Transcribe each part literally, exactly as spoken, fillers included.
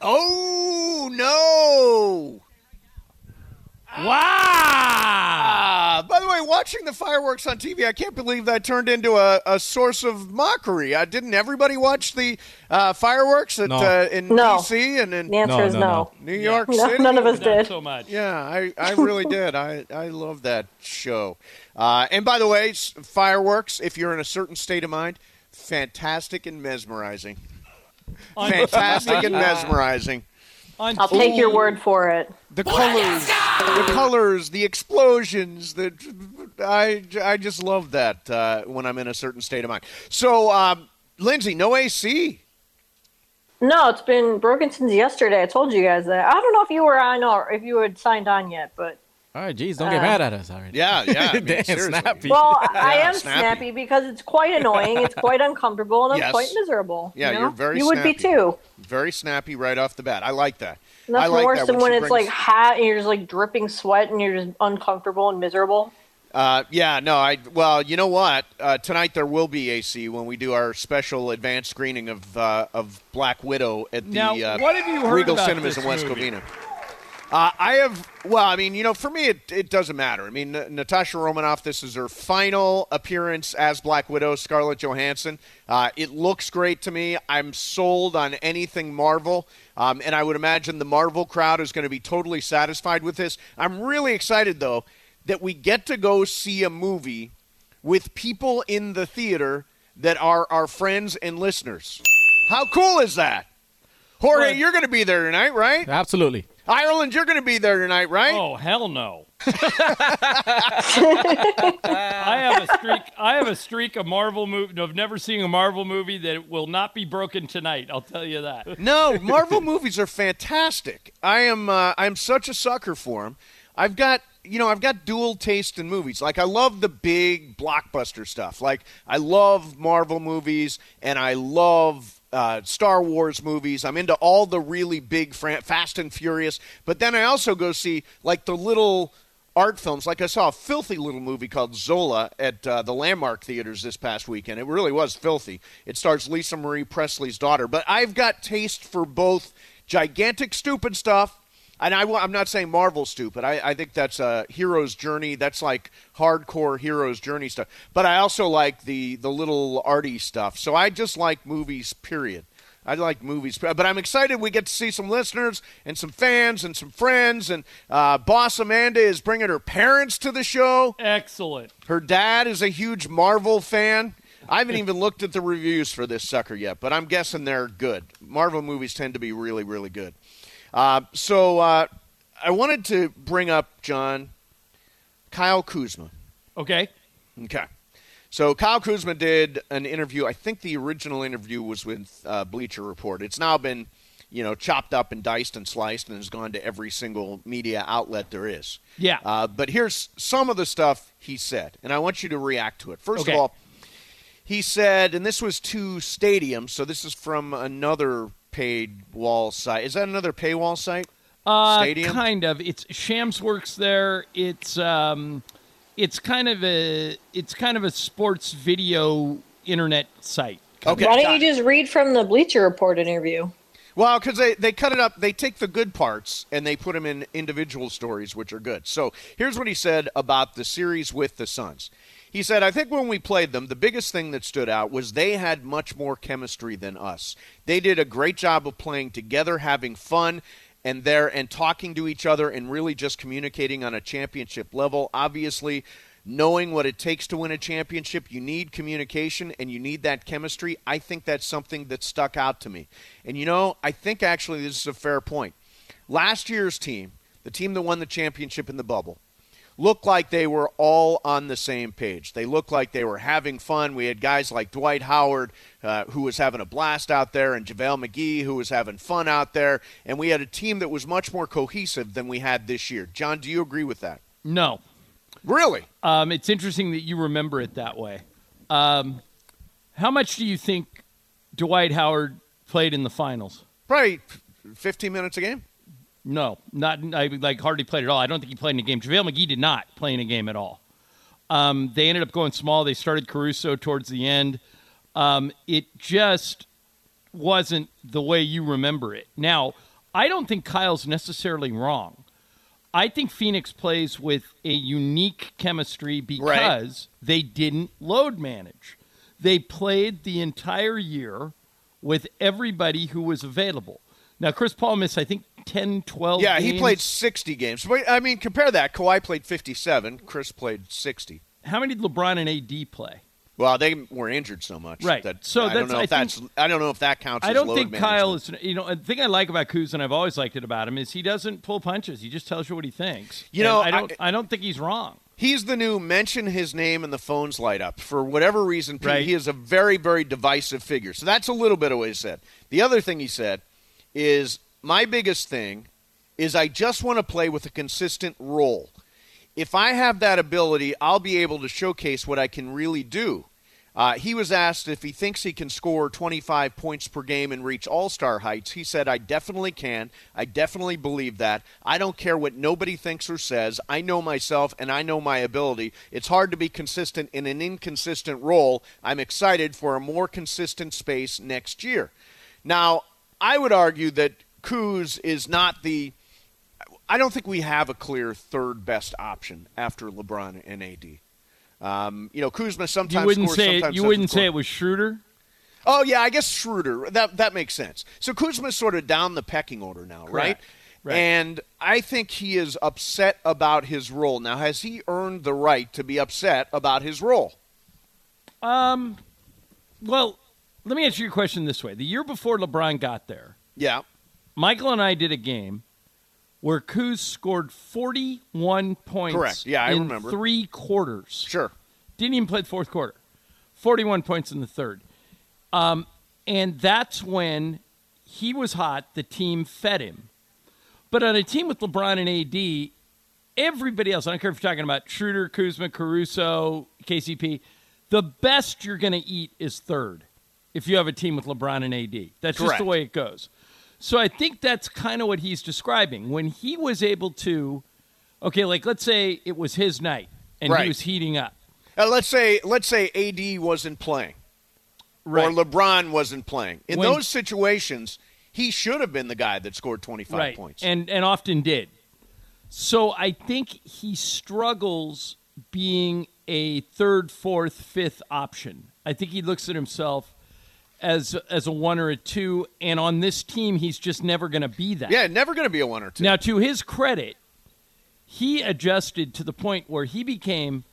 Oh, no. Wow! Uh, by the way, watching the fireworks on T V, I can't believe that turned into a, a source of mockery. Uh, didn't everybody watch the uh, fireworks at, No. uh, in No. D C and in The answer No, is no, no. no. New York No, City? none of us Not did. so much. Yeah, I, I really did. I, I love that show. Uh, and by the way, s- fireworks, if you're in a certain state of mind, fantastic and mesmerizing. Fantastic and mesmerizing. On I'll take your T V. word for it. The colors, the colors, the explosions. The I, I just love that uh, when I'm in a certain state of mind. So, um, Lindsay, no A C. No, it's been broken since yesterday. I told you guys that. I don't know if you were on or if you had signed on yet, but All right, geez, don't get mad at us already. Yeah, yeah. I mean, Damn, seriously. snappy. well, I Yeah, am snappy. snappy. because it's quite annoying. It's quite uncomfortable, and I'm Yes. quite miserable. Yeah, you know? you're very You would snappy. be too. Very snappy right off the bat. I like that. I Nothing like worse that than when she it's brings- like hot and you're just like dripping sweat and you're just uncomfortable and miserable. Uh, yeah, no, I. Well, you know what? Uh, tonight there will be A C when we do our special advanced screening of uh, of Black Widow at the Now, uh, what have you heard Regal about Cinemas this in West movie? Covina. Uh, I have. Well, I mean, you know, for me, it, it doesn't matter. I mean, N- Natasha Romanoff. This is her final appearance as Black Widow, Scarlett Johansson. Uh, it looks great to me. I'm sold on anything Marvel, um, and I would imagine the Marvel crowd is going to be totally satisfied with this. I'm really excited though that we get to go see a movie with people in the theater that are our friends and listeners. How cool is that? Jorge, Well, you're going to be there tonight, right? Absolutely. Ireland, you're going to be there tonight, right? Oh, hell no. I have a streak I have a streak of Marvel movie of never seeing a Marvel movie that will not be broken tonight, I'll tell you that. No, Marvel movies are fantastic. I am uh, I'm such a sucker for them. I've got you know I've got dual taste in movies. Like I love the big blockbuster stuff. Like I love Marvel movies and I love uh, Star Wars movies. I'm into all the really big fran- Fast and Furious. But then I also go see like the little art films. Like I saw a filthy little movie called Zola at uh, the Landmark Theaters this past weekend. It really was filthy. It stars Lisa Marie Presley's daughter. But I've got taste for both gigantic stupid stuff. And I, I'm not saying Marvel stupid. I, I think that's a hero's journey. That's like hardcore hero's journey stuff. But I also like the, the little arty stuff. So I just like movies, period. I like movies. But I'm excited we get to see some listeners and some fans and some friends. And uh, Boss Amanda is bringing her parents to the show. Excellent. Her dad is a huge Marvel fan. I haven't even looked at the reviews for this sucker yet, but I'm guessing they're good. Marvel movies tend to be really, really good. Uh, so uh, I wanted to bring up, John, Kyle Kuzma. Okay. Okay. So Kyle Kuzma did an interview. I think the original interview was with uh, Bleacher Report. It's now been, you know, chopped up and diced and sliced and has gone to every single media outlet there is. Yeah. Uh, but here's some of the stuff he said, and I want you to react to it. First Okay. of all, he said, and this was to Stadium, so this is from another paid wall site. Is that another paywall site? Uh, Stadium? kind of. It's Shams works there. It's um, it's kind of a it's kind of a sports video internet site. Okay. Why got don't you it. just read from the Bleacher Report interview? Well, because they, they cut it up. They take the good parts and they put them in individual stories, which are good. So here's what he said about the series with the Suns. He said, I think when we played them, the biggest thing that stood out was they had much more chemistry than us. They did a great job of playing together, having fun, and there and talking to each other and really just communicating on a championship level. Obviously, knowing what it takes to win a championship, you need communication and you need that chemistry. I think that's something that stuck out to me. And, you know, I think actually this is a fair point. Last year's team, the team that won the championship in the bubble, looked like they were all on the same page. They looked like they were having fun. We had guys like Dwight Howard, uh, who was having a blast out there, and JaVale McGee, who was having fun out there. And we had a team that was much more cohesive than we had this year. John, do you agree with that? No. Really? Um, it's interesting that you remember it that way. Um, how much do you think Dwight Howard played in the finals? Probably fifteen minutes a game. No, not I like hardly played at all. I don't think he played in a game. JaVale McGee did not play in a game at all. Um, they ended up going small. They started Caruso towards the end. Um, it just wasn't the way you remember it. Now, I don't think Kyle's necessarily wrong. I think Phoenix plays with a unique chemistry because Right. they didn't load manage. They played the entire year with everybody who was available. Now, Chris Paul missed, I think, ten, twelve Yeah, games. he played sixty games. But, I mean, compare that. Kawhi played fifty-seven. Chris played sixty. How many did LeBron and A D play? Well, they were injured so much. Right. That, So I don't that's- know I if that's. think- I don't know if that counts. I as don't load think management. Kyle is, you know, the thing I like about Kuz, and I've always liked it about him, is he doesn't pull punches. He just tells you what he thinks. You And know, I don't, I- I, don't think he's wrong. He's the new mention his name and the phones light up. For whatever reason, Pete, Right. he is a very, very divisive figure. So that's a little bit of what he said. The other thing he said is, my biggest thing is I just want to play with a consistent role. If I have that ability, I'll be able to showcase what I can really do. Uh, he was asked if he thinks he can score twenty-five points per game and reach all-star heights. He said, I definitely can. I definitely believe that. I don't care what nobody thinks or says. I know myself, and I know my ability. It's hard to be consistent in an inconsistent role. I'm excited for a more consistent space next year. Now, I would argue that Kuz is not the – I don't think we have a clear third best option after LeBron and A D. Um, you know, Kuzma sometimes You wouldn't scores, say it, sometimes you doesn't wouldn't score. say it was Schroeder? Oh, yeah, I guess Schroeder. That that makes sense. So Kuzma's sort of down the pecking order now, right? Correct. Right. And I think he is upset about his role. Now, has he earned the right to be upset about his role? Um, well, let me answer your question this way. The year before LeBron got there, Yeah. Michael and I did a game where Kuz scored forty-one points Correct. Yeah, I in remember. three quarters. Sure. Didn't even play the fourth quarter. forty-one points in the third. Um, and that's when he was hot. The team fed him. But on a team with LeBron and A D, everybody else, I don't care if you're talking about Schroeder, Kuzma, Caruso, K C P, the best you're going to eat is third if you have a team with LeBron and A D. That's just Correct. the way it goes. So I think that's kind of what he's describing. When he was able to, okay, like let's say it was his night and Right. he was heating up. Uh, let's say let's say A D wasn't playing, Right. or LeBron wasn't playing. In When- those situations, he should have been the guy that scored twenty-five right. points. And and often did. So I think he struggles being a third, fourth, fifth option. I think he looks at himself as as a one or a two, and on this team, he's just never going to be that. yeah, never going to be a one or two. Now, to his credit, he adjusted to the point where he became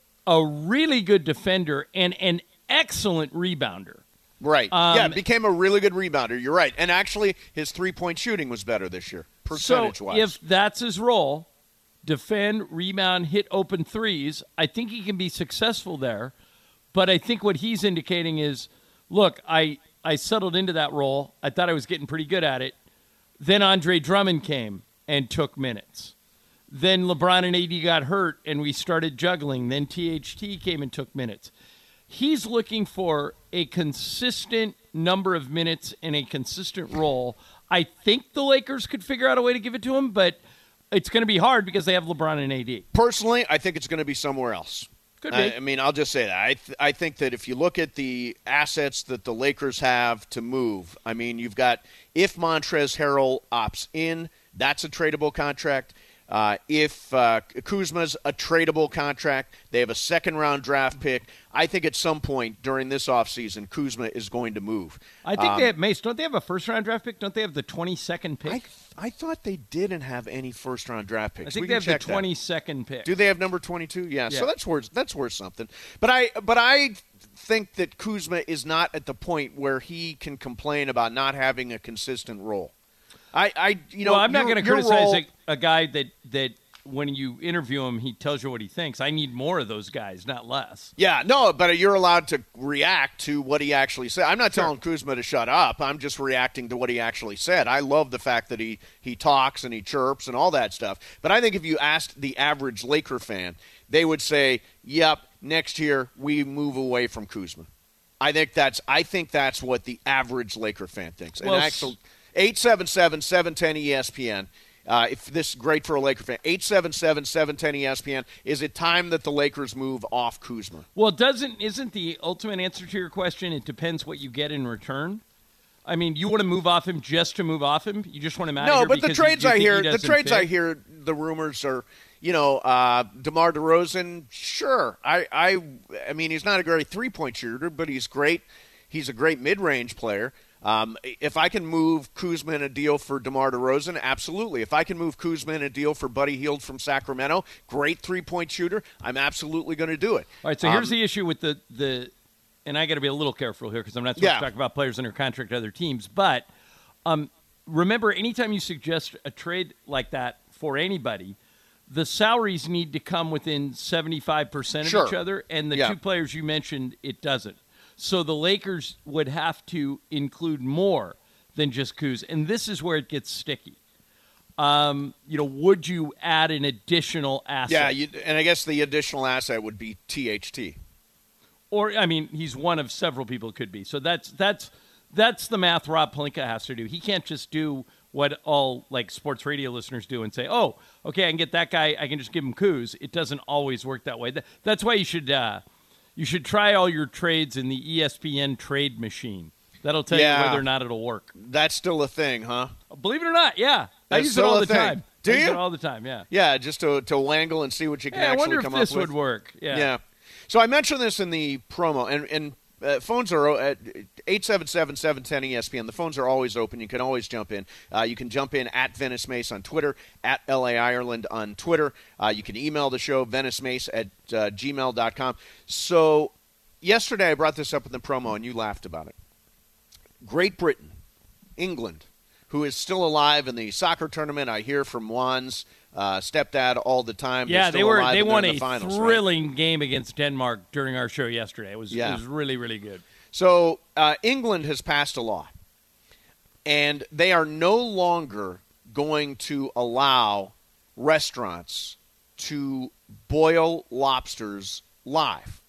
a really good defender and an excellent rebounder. Right. Um, yeah, became a really good rebounder. You're right. And actually, his three-point shooting was better this year, percentage-wise. So if that's his role, defend, rebound, hit open threes, I think he can be successful there. But I think what he's indicating is, look, I, I settled into that role. I thought I was getting pretty good at it. Then Andre Drummond came and took minutes. Then LeBron and A D got hurt, and we started juggling. Then T H T came and took minutes. He's looking for a consistent number of minutes and a consistent role. I think the Lakers could figure out a way to give it to him, but it's going to be hard because they have LeBron and A D. Personally, I think it's going to be somewhere else. Could be. I, I mean, I'll just say that. I, th- I think that if you look at the assets that the Lakers have to move, I mean, you've got, if Montrezl Harrell opts in, that's a tradable contract. Uh, if uh, Kuzma's a tradable contract, they have a second-round draft pick. I think at some point during this offseason, Kuzma is going to move. I think Um, they have Mace. Don't they have a first-round draft pick? Don't they have the twenty-second pick? I, I thought they didn't have any first-round draft picks. I think We they can have the check that. twenty-second pick. Do they have number twenty-two? Yeah, Yeah. so that's worth that's worth something. But I but I think that Kuzma is not at the point where he can complain about not having a consistent role. I, I you know, well, I'm not your- going to your criticize role- a, a guy that, that when you interview him, he tells you what he thinks. I need more of those guys, not less. Yeah, no, but you're allowed to react to what he actually said. I'm not telling Kuzma to shut up. I'm just reacting to what he actually said. I love the fact that he, he talks and he chirps and all that stuff. But I think if you asked the average Laker fan, they would say, yep, next year we move away from Kuzma. I think that's I think that's what the average Laker fan thinks. Well, and actually, eight seven seven, seven one zero E S P N. Uh, if this is great for a Laker fan, eight seven seven, seven one zero E S P N. Is it time that the Lakers move off Kuzma? Well, doesn't isn't the ultimate answer to your question? It depends what you get in return. I mean, you want to move off him just to move off him? You just want him out of No, here but the because you- trades you I think he hear, the doesn't trades fit? I hear, the rumors are, you know, uh, DeMar DeRozan. Sure, I, I, I mean, he's not a great three-point shooter, but he's great. He's a great mid-range player. Um, if I can move Kuzma in a deal for DeMar DeRozan, absolutely. If I can move Kuzma in a deal for Buddy Hield from Sacramento, great three-point shooter, I'm absolutely going to do it. All right, so here's Um, the issue with the, the and I got to be a little careful here because I'm not supposed Yeah. to talk about players under contract to other teams. But um, remember, anytime you suggest a trade like that for anybody, the salaries need to come within seventy-five percent of Sure. each other, and the Yeah. two players you mentioned, it doesn't. So the Lakers would have to include more than just Kuz, and this is where it gets sticky. Um, you know, would you add an additional asset? Yeah, you, and I guess the additional asset would be T H T. Or, I mean, he's one of several people it could be. So that's that's that's the math Rob Pelinka has to do. He can't just do what all, like, sports radio listeners do and say, oh, okay, I can get that guy, I can just give him Kuz. It doesn't always work that way. That, that's why you should uh, you should try all your trades in the E S P N trade machine. That'll tell Yeah. you whether or not it'll work. That's still a thing, huh? Believe it or not, yeah. I That's use it still all a the thing. time. Do I use you? it all the time, yeah. Yeah, just to to wangle and see what you can Yeah, I actually wonder if come this up with. would work. Yeah. Yeah. So I mentioned this in the promo, and, and uh, phones are at eight seven seven, seven one zero, E S P N. The phones are always open. You can always jump in. Uh, you can jump in at Venice Mace on Twitter, at L A Ireland on Twitter. Uh, you can email the show, venice-mace at uh, gmail dot com. So yesterday I brought this up in the promo, and you laughed about it. Great Britain, England, who is still alive in the soccer tournament. I hear from Juan's uh, stepdad all the time. Yeah, They're they still were. alive They and they're won in a the finals, right? thrilling game against Denmark during our show yesterday. It was, Yeah. it was really, really good. So uh, England has passed a law, and they are no longer going to allow restaurants to boil lobsters live.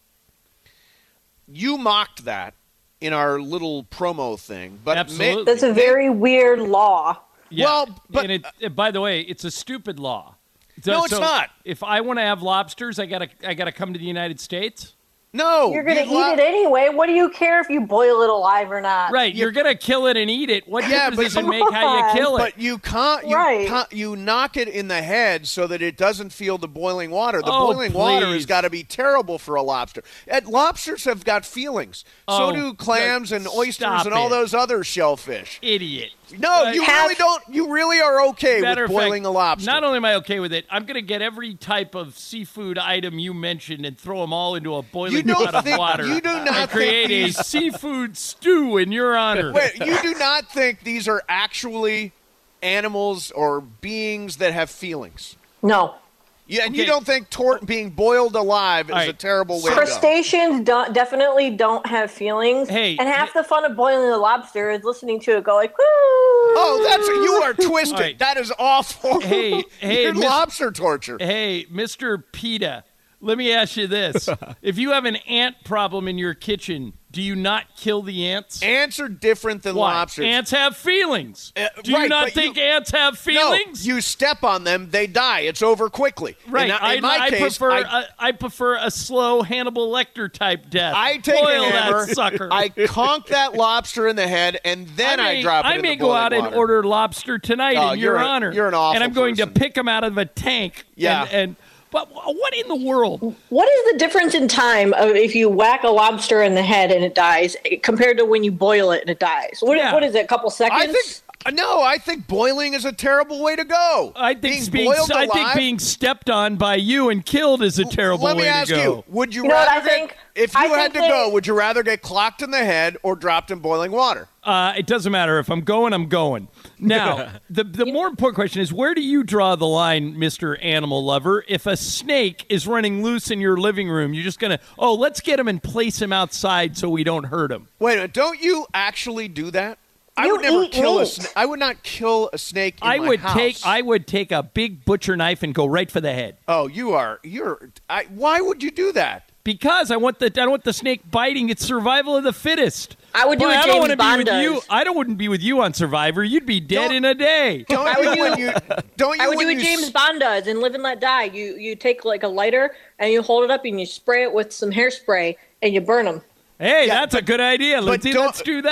You mocked that in our little promo thing, but Absolutely. That's a very weird law. Yeah. Well, but- and it, it- by the way, it's a stupid law. So- No, it's so not. If I want to have lobsters, I gotta I gotta come to the United States. no, You're going to you eat lo- it anyway. What do you care if you boil it alive or not? Right, you're gonna kill it and eat it. What Yeah, difference but does it come make how you on. kill it? But you can't. You, Right. can't, you knock it in the head so that it doesn't feel the boiling water. The Oh, boiling water has please. got to be terrible for a lobster. And lobsters have got feelings. Oh, so do clams and oysters stop and all it. those other shellfish. Idiot. No, Uh, you Have- really don't. You really are okay Matter with of fact, boiling a lobster. Not only am I okay with it, I'm going to get every type of seafood item you mentioned and throw them all into a boiling You don't pot of think- water. you do not and think create these- a seafood stew in your honor. Wait, you do not think these are actually animals or beings that have feelings? No. Yeah, and you Okay. don't think tor- being boiled alive is All right. a terrible way to go? Crustaceans don't, definitely don't have feelings. Hey, and half hey- the fun of boiling a lobster is listening to it go like, woo! Oh, that's you are twisted. All right. That is awful. Hey, hey, You're Miss- lobster torture. Hey, Mister PETA, let me ask you this. If you have an ant problem in your kitchen, do you not kill the ants? Ants are different than Why? lobsters. Ants have feelings. Uh, do you right, not but think you- ants have No, feelings? you step on them, they die. It's over quickly. Right. In, I, in my I case, prefer I, a, I prefer a slow Hannibal Lecter type death. I take Boil a hammer, that sucker. I conk that lobster in the head, and then I, may, drop it I in may the go boiling out and water. order lobster tonight Oh, in your you're a- honor. you're an awful And I'm going person. to pick them out of a tank. Yeah. And, and but what in the world? What is the difference in time of if you whack a lobster in the head and it dies compared to when you boil it and it dies? What, Yeah. what is it, a couple seconds? I think no. I think boiling is a terrible way to go. I think being being, boiled I alive. think being stepped on by you and killed is a terrible Let me way ask to go. you: would you, You know what rather I get- think? if you I had think to they- go, would you rather get clocked in the head or dropped in boiling water? Uh, it doesn't matter. If I'm going, I'm going. Now, the the more important question is, where do you draw the line, Mister Animal Lover? If a snake is running loose in your living room, you're just going to, oh, let's get him and place him outside so we don't hurt him. Wait a minute, don't you actually do that? I You would never eat kill a meat. snake. I would not kill a snake in I my would house. take I would take a big butcher knife and go right for the head. Oh, you are you're. I, why would you do that? Because I want the I don't want the snake biting. It's survival of the fittest. I would do Boy, what I don't James wanna Bond be with you. does. I don't wouldn't be with you on Survivor. You'd be dead Don't- in a day. Don't I you would when do- you don't you I would when do what you James s- Bond does and live and let die. You you take like a lighter and you hold it up and you spray it with some hairspray and you burn them. Hey, Yeah, that's a good idea, Lindsay. don't- Let's do that.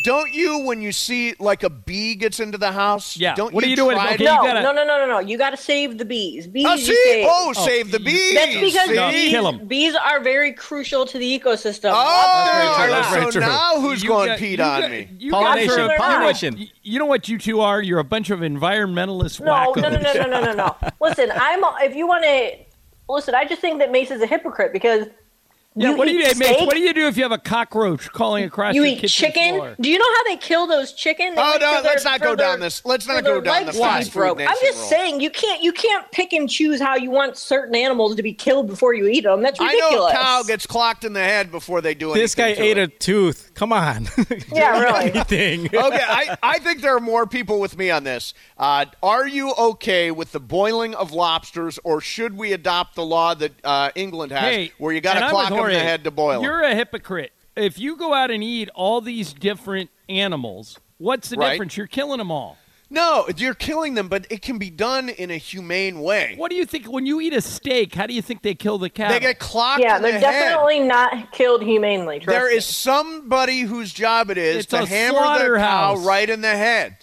don't you, when you see like a bee gets into the house, Yeah. don't What you are you doing? try Okay, to- you No, gotta- no, no, no, no, no. You got to save the bees. Bees. Oh, you see? save. Oh, save the bees. That's because See? No, bees, kill 'em. bees are very crucial to the ecosystem. Oh, Lobsters are That's very so not. true. now who's You going got- Pete you on got- me? You Pollination, guys are- Absolutely not. pollination. You, you know what you two are? You're a bunch of environmentalist No, wackos. no, no, no, no, no, no, no. Listen, I'm. If you want to, listen, I just think that Mace is a hypocrite because Yeah, you what do eat you Mace, steak, What do you do if you have a cockroach crawling across you your eat kitchen chicken. floor? Do you know how they kill those chicken? They Oh, wait no, for their- let's not for go their- down this. Let's for not their go down the legs to be fast food broke. nation I'm just roll. saying you can't you can't pick and choose how you want certain animals to be killed before you eat them. That's I ridiculous. know a cow gets clocked in the head before they do anything. This guy to ate it. a tooth. Come on. Yeah, really. Anything. Okay, I, I think there are more people with me on this. Uh, are you okay with the boiling of lobsters, or should we adopt the law that uh, England has, Hey, where you got and to I'm clock with them in the Jorge. head to boil them? You're a hypocrite. If you go out and eat all these different animals, what's the Right. difference? You're killing them all. No, you're killing them, but it can be done in a humane way. What do you think when you eat a steak? How do you think they kill the cow? They get clocked Yeah, in the they're head. definitely not killed humanely. Trust There me. is somebody whose job it is It's to a hammer the cow slaughterhouse. right in the head.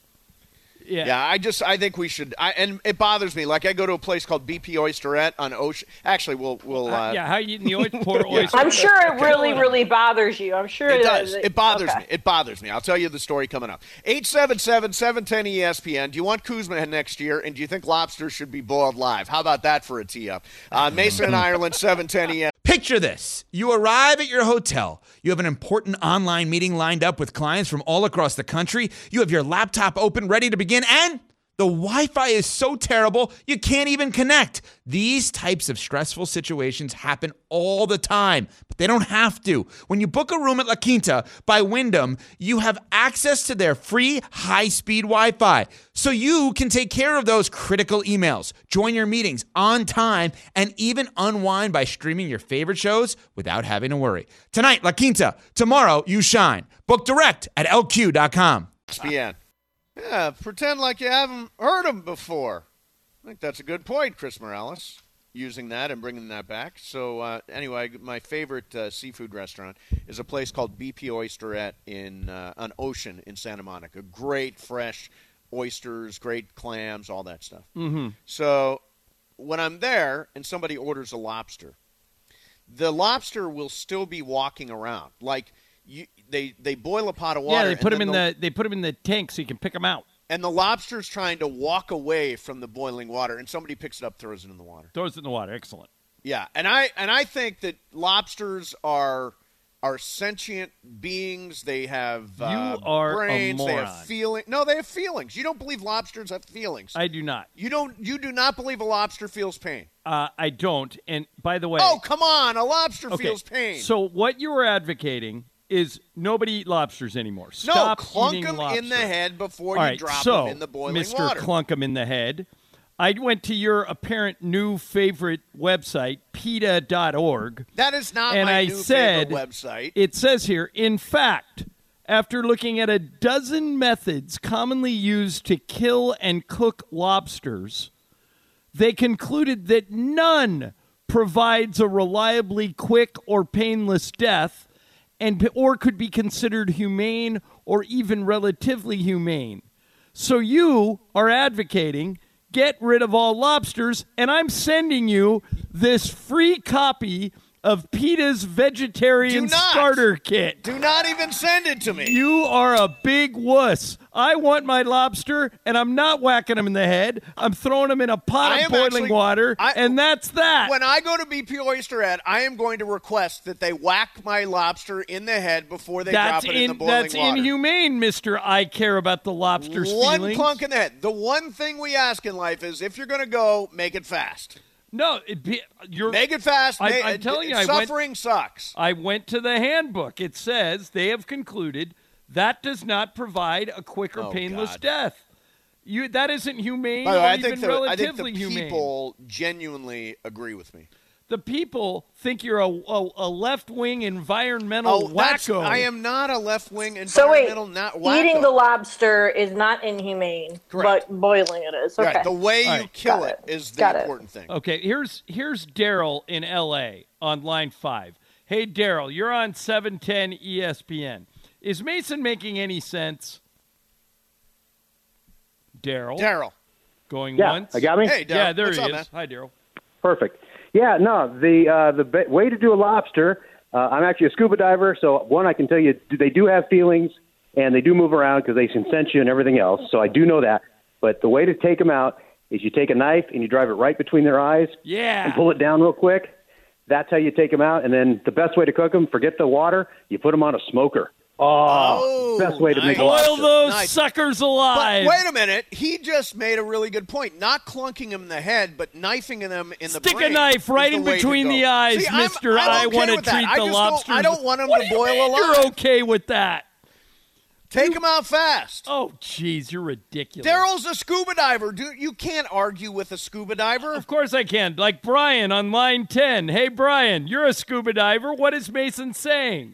yeah. Yeah, I just I think we should. I, and it bothers me. Like I go to a place called B P Oysterette on Ocean. Actually, we'll we'll. Uh, Uh, yeah, how you eating the oyster? Poor oyster? I'm sure it really, really bothers you. I'm sure It it does. is. It bothers Okay. me. It bothers me. I'll tell you the story coming up. eight seven seven, seven one zero, E S P N. Do you want Kuzma next year? And do you think lobsters should be boiled live? How about that for a tee-up? Uh, Mason in Ireland, seven one zero E S P N. Picture this. You arrive at your hotel. You have an important online meeting lined up with clients from all across the country. You have your laptop open, ready to begin, and the Wi-Fi is so terrible, you can't even connect. These types of stressful situations happen all the time, but they don't have to. When you book a room at La Quinta by Wyndham, you have access to their free high-speed Wi-Fi, so you can take care of those critical emails, join your meetings on time, and even unwind by streaming your favorite shows without having to worry. Tonight, La Quinta. Tomorrow, you shine. Book direct at L Q dot com. S P N. Yeah, pretend like you haven't heard them before. I think that's a good point, Chris Morales, using that and bringing that back. So uh, anyway, my favorite uh, seafood restaurant is a place called B P Oysterette in uh, on Ocean in Santa Monica. Great fresh oysters, great clams, all that stuff. Mm-hmm. So when I'm there and somebody orders a lobster, the lobster will still be walking around. Like you, they they boil a pot of water. Yeah, they and put them then in they'll- the they put them in the tank so you can pick them out. and the lobster's trying to walk away from the boiling water, and somebody picks it up, throws it in the water. Throws it in the water. Excellent. Yeah, and I and I think that lobsters are are sentient beings. They have uh, You are a brains. They moron. have feeling. No, they have feelings. You don't believe lobsters have feelings. I do not. you don't. You do not believe a lobster feels pain. Uh, I don't. And by the way, Oh, come on! A lobster okay, feels pain. So what you were advocating is nobody eat lobsters anymore. no, Stop clunk eating them lobster. in the head before All you right, drop so, them in the boiling Mister water. Clunk 'em in the head. I went to your apparent new favorite website, PETA dot org. that is not and my I new said, favorite website. It says here, in fact, after looking at a dozen methods commonly used to kill and cook lobsters, they concluded that none provides a reliably quick or painless death and or could be considered humane or even relatively humane. So you are advocating get rid of all lobsters, and I'm sending you this free copy of PETA's Vegetarian Do not. Starter Kit. Do not even send it to me. You are a big wuss. I want my lobster, and I'm not whacking them in the head. I'm throwing them in a pot I of am boiling actually- water, I- and that's that. When I go to B P Oysterette, I am going to request that they whack my lobster in the head before they that's drop it in, in, the boiling that's water. inhumane, Mister I care about the lobster's One feelings. clunk in the head. The one thing we ask in life is if you're going to go, make it fast. No, it be, you're. Make it fast. I- Ma- I'm telling you, I went- suffering sucks. I went to the handbook. It says they have concluded that does not provide a quick or Oh, painless God. death. You that isn't humane By the way, or I even think, the, I think relatively the humane. people genuinely agree with me. The people think you're a, a, a left-wing environmental Oh, that's, wacko. I am not a left-wing So wait, environmental not wacko. eating the lobster is not inhumane, Correct. but boiling it is. Okay. Right, the way you All right. kill Got it it. is the Got it. important thing. Okay, here's here's Daryl in L A on line five. Hey, Daryl, you're on seven ten E S P N. Is Mason making any sense? Daryl. Daryl. Going Yeah, once. I got me? Hey, Daryl. Yeah, there What's he up, is. man? Hi, Daryl. Perfect. Yeah, no, the uh, the be- way to do a lobster, uh, I'm actually a scuba diver, so one, I can tell you they do have feelings, and they do move around because they can sense you and everything else, so I do know that. But the way to take them out is you take a knife and you drive it right between their eyes Yeah. and pull it down real quick. That's how you take them out. And then the best way to cook them, forget the water, you put them on a smoker. Oh, Oh, best way to make a nice. Boil lobster. those Nice. suckers But alive. wait a minute. He just made a really good point. Not clunking him in the head, but knifing them in the Stick a brain knife is right the in way to between go. the eyes, See, I'm- Mister I'm I okay want to with that. treat I the just lobsters. Don't, I don't want him What to do you boil mean alive. You're okay with that? Take him out fast. Oh, jeez, you're ridiculous. Daryl's a scuba diver. Dude, you can't argue with a scuba diver. Of course I can. Like Brian on line ten. Hey, Brian, you're a scuba diver. What is Mason saying?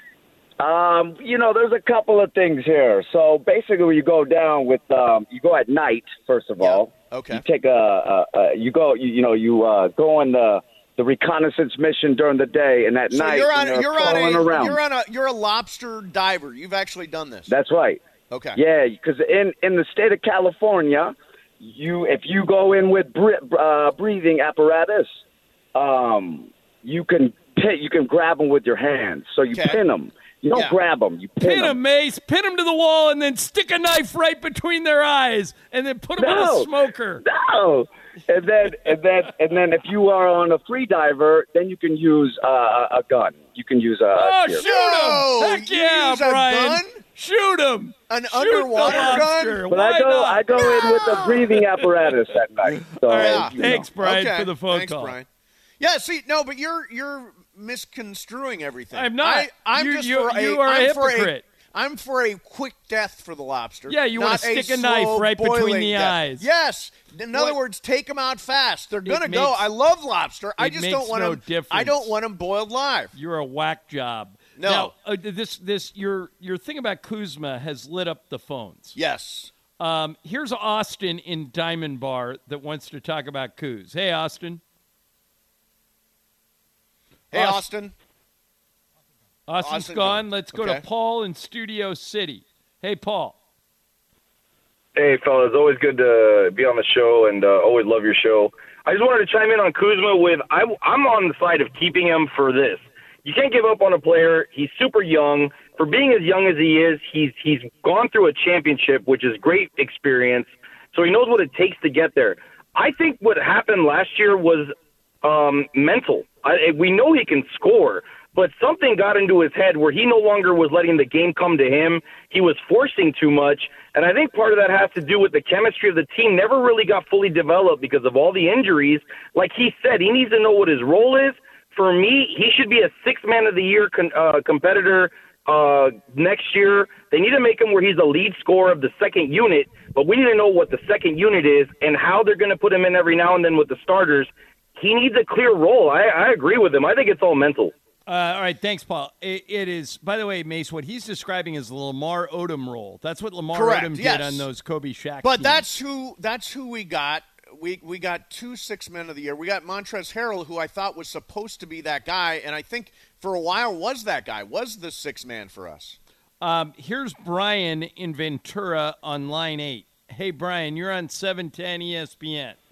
Um, you know, there's a couple of things here. So basically, you go down with, um, you go at night, first of Yeah. all. Okay. You take a, a, a you go, you, you know, you uh, go on the the reconnaissance mission during the day, and at So night you're on when you're they're on crawling a around. you're on a you're a lobster diver. You've actually done this. That's right. Okay. Yeah, because in in the state of California, you if you go in with bre- uh, breathing apparatus, um, you can pin, you can grab them with your hands. So you Okay. pin them. You don't Yeah. grab them. You pin, Pin him, Mace. Pin him to the wall and then stick a knife right between their eyes and then put him on No. a smoker. No. And then and then and then if you are on a free diver, then you can use uh, a gun. You can use a. Oh, here. shoot No, him! Heck you yeah, use a Brian. gun? Shoot him! An Shoot underwater the gun? lobster. But Why I go not? I go in with the breathing apparatus at night. So, All right, you know. thanks, Brian, okay. for the phone Thanks, call. Brian. Yeah, see, no, but you're you're misconstruing everything. I'm not. I, I'm You- just you- for a, you are a I'm for hypocrite. I'm for a quick death for the lobster. Yeah, you wanna not stick a slow knife right between boiling the death. eyes. Yes. In other What- words, take them out fast. They're gonna It go. makes- I love lobster. I it just makes don't want no them. I difference. don't want them boiled live. You're a whack job. No. Now, uh, this this your your thing about Kuzma has lit up the phones. Yes. Um, here's Austin in Diamond Bar that wants to talk about Kuz. Hey, Austin. Hey, Aust- Austin. Austin's Austin gone. gone. Let's go Okay. to Paul in Studio City. Hey, Paul. Hey, fellas, always good to be on the show, and uh, always love your show. I just wanted to chime in on Kuzma with I, I'm on the side of keeping him for this. You can't give up on a player. He's super young. For being as young as he is, he's he's gone through a championship, which is great experience, so he knows what it takes to get there. I think what happened last year was um, mental. I, we know he can score, but something got into his head where he no longer was letting the game come to him. He was forcing too much, and I think part of that has to do with the chemistry of the team never really got fully developed because of all the injuries. Like he said, he needs to know what his role is. For me, he should be a sixth man of the year con- uh, competitor uh, next year. They need to make him where he's the lead scorer of the second unit, but we need to know what the second unit is and how they're going to put him in every now and then with the starters. He needs a clear role. I, I agree with him. I think it's all mental. Uh, all right, thanks, Paul. It, it is, by the way, Mace, what he's describing is the Lamar Odom role. That's what Lamar Correct, Odom yes. did on those Kobe Shaq But teams. that's who that's who we got. We we got two six men of the year. We got Montrezl Harrell, who I thought was supposed to be that guy, and I think for a while was that guy, was the six man for us. Um, here's Brian in Ventura on line eight. Hey, Brian, you're on seven ten E S P N.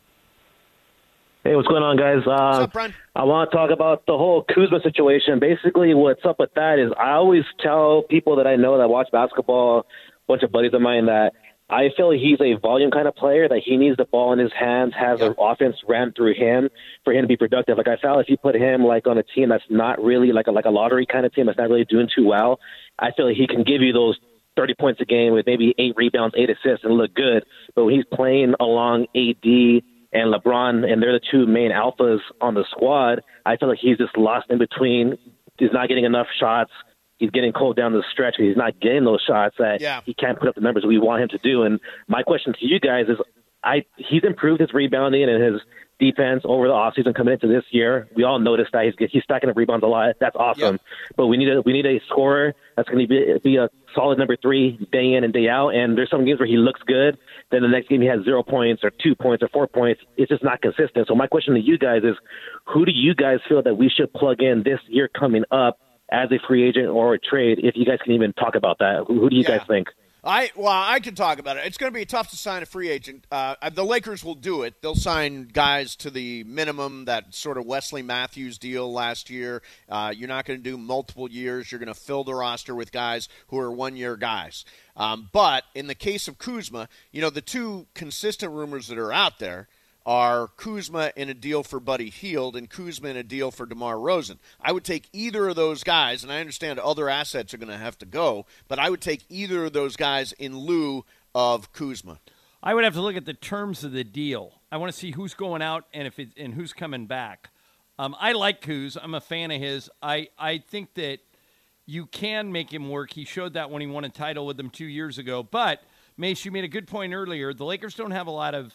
Hey, what's going on, guys? Uh, What's up, Brian? I want to talk about the whole Kuzma situation. Basically, what's up with that is I always tell people that I know that watch basketball, a bunch of buddies of mine, that I feel he's a volume kind of player, that he needs the ball in his hands, has Yeah. the offense ran through him for him to be productive. Like I felt if you put him like on a team that's not really like a, like a lottery kind of team that's not really doing too well, I feel like he can give you those thirty points a game with maybe eight rebounds, eight assists, and look good. But when he's playing along A D and LeBron, and they're the two main alphas on the squad, I feel like he's just lost in between. He's not getting enough shots. He's getting cold down the stretch. He's not getting those shots that Yeah. he can't put up the numbers we want him to do. And my question to you guys is, I he's improved his rebounding and his defense over the offseason coming into this year. We all noticed that he's he's stacking up rebounds a lot. That's awesome. Yep. But we need a we need a scorer that's going to be be a solid number three day in and day out. And there's some games where he looks good, then the next game he has zero points or two points or four points. It's just not consistent. So my question to you guys is, who do you guys feel that we should plug in this year coming up as a free agent or a trade, if you guys can even talk about that. Who, who do you Yeah. guys think? I well, I can talk about it. It's going to be tough to sign a free agent. Uh, the Lakers will do it. They'll sign guys to the minimum, that sort of Wesley Matthews deal last year. Uh, you're not going to do multiple years. You're going to fill the roster with guys who are one-year guys. Um, but in the case of Kuzma, you know, the two consistent rumors that are out there are Kuzma in a deal for Buddy Hield and Kuzma in a deal for DeMar Rosen. I would take either of those guys, and I understand other assets are going to have to go, but I would take either of those guys in lieu of Kuzma. I would have to look at the terms of the deal. I want to see who's going out and if it, and who's coming back. Um, I like Kuz. I'm a fan of his. I, I think that you can make him work. He showed that when he won a title with them two years ago. But, Mace, you made a good point earlier. The Lakers don't have a lot of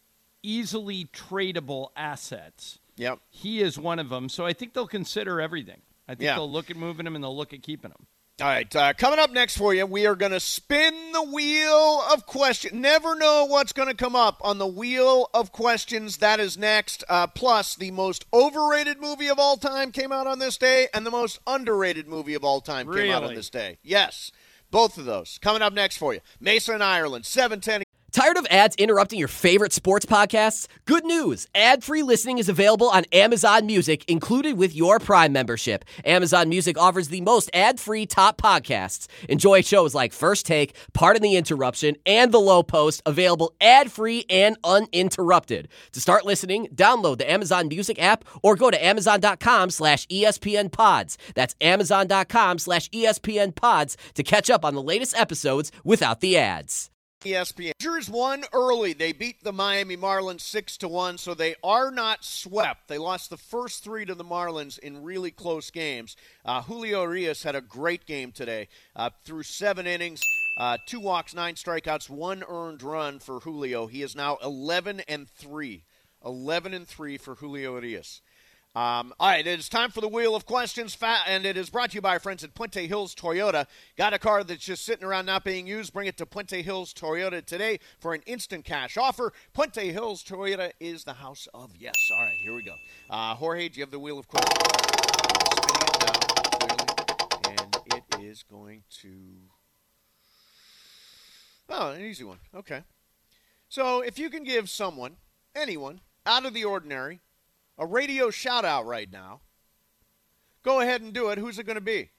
easily tradable assets. Yep. He is one of them. So I think they'll consider everything. I think Yeah. they'll look at moving him and they'll look at keeping him. All right, uh, coming up next for you, we are going to spin the wheel of questions. Never know what's going to come up on the wheel of questions. That is next. Uh, plus, the most overrated movie of all time came out on this day, and the most underrated movie of all time came out on Really? this day. Yes, both of those. Coming up next for you. Mason and Ireland, seven ten. Tired of ads interrupting your favorite sports podcasts? Good news. Ad-free listening is available on Amazon Music, included with your Prime membership. Amazon Music offers the most ad-free top podcasts. Enjoy shows like First Take, Pardon the Interruption, and The Low Post, available ad-free and uninterrupted. To start listening, download the Amazon Music app or go to amazon.com slash ESPN pods. That's amazon.com slash ESPN pods to catch up on the latest episodes without the ads. E S P N. Rangers won early. They beat the Miami Marlins six to one, so they are not swept. They lost the first three to the Marlins in really close games. Uh, Julio Urias had a great game today. Uh, through seven innings, uh, two walks, nine strikeouts, one earned run for Julio. He is now eleven and three. eleven and three for Julio Urias. Um, all right, it is time for the Wheel of Questions, and it is brought to you by our friends at Puente Hills Toyota. Got a car that's just sitting around not being used? Bring it to Puente Hills Toyota today for an instant cash offer. Puente Hills Toyota is the house of yes. All right, here we go. Uh, Jorge, do you have the Wheel of Questions? Spinning it now, clearly, and it is going to... Oh, an easy one. Okay. So if you can give someone, anyone, out of the ordinary, a radio shout-out right now, go ahead and do it. Who's it going to be?